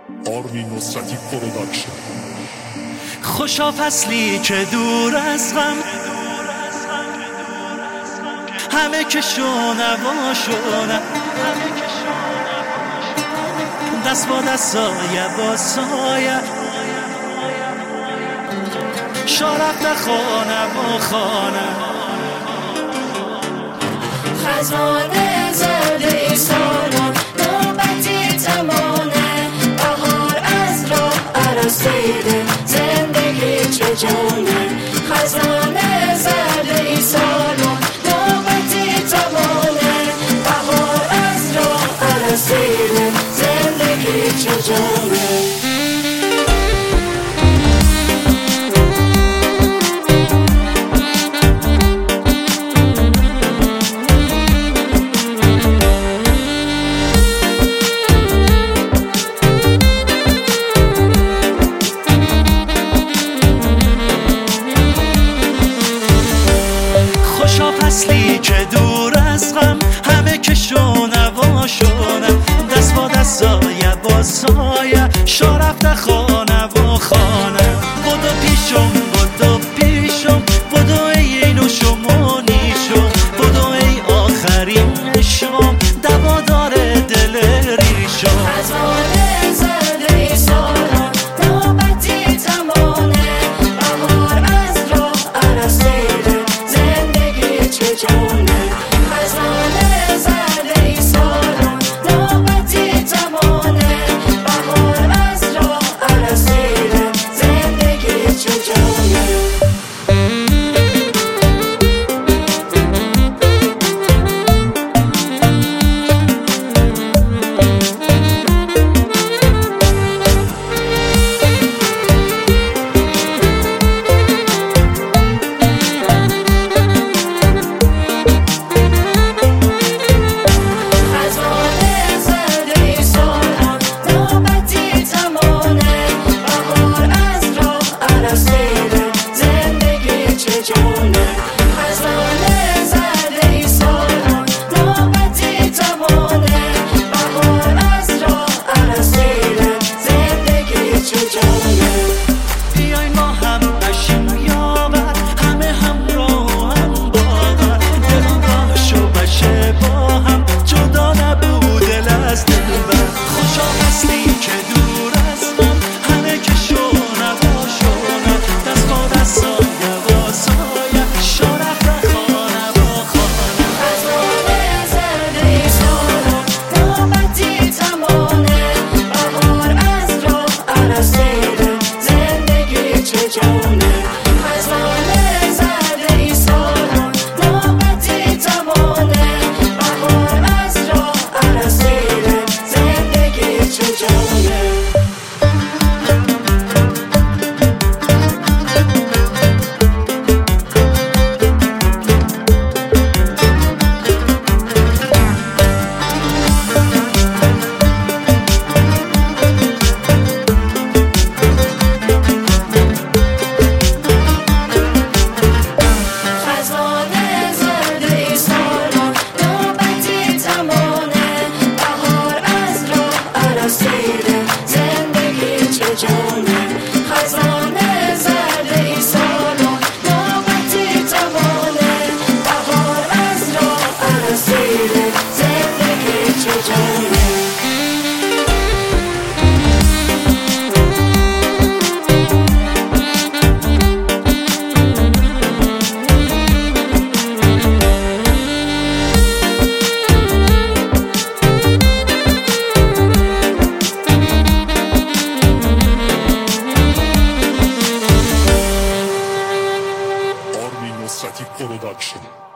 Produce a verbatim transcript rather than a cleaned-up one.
آرمین نصرتی پروداکشن. خوشا فصلی که دور از غم، همه که شونوا شونن، دست با دست سایه با سایه، شارفت خانه با خانه. خزانه زرد ایسالان نوبتی تمانه، بهار از راه عرصیده زندگی چه جانه. خزانه زرد ایسالان نوبتی تمانه، بهار از راه عرصیده زندگی چه جانه. فصلی که دور از غم، همه که شونوا شونن، دست با دست سایه با سایه، شارفت خانه و خانه. بدو پیشم بدو پیشم بدو ای اینو شما نیشم، بدو ای آخرین عشقم دوادار دل ریشم. خزانه زرد ایسالان نوبتی تمانه، بهار از راه عرصیده زندگی چه جانه. خزانه زرد ایسالان نوبتی تمانه، بهار از راه عرصیده زندگی چه جانه. خزانه زرد ایسالان نوبتی تمانه، بهار از راه عرصیده زندگی چه جانه. نصرتی پروداکشن.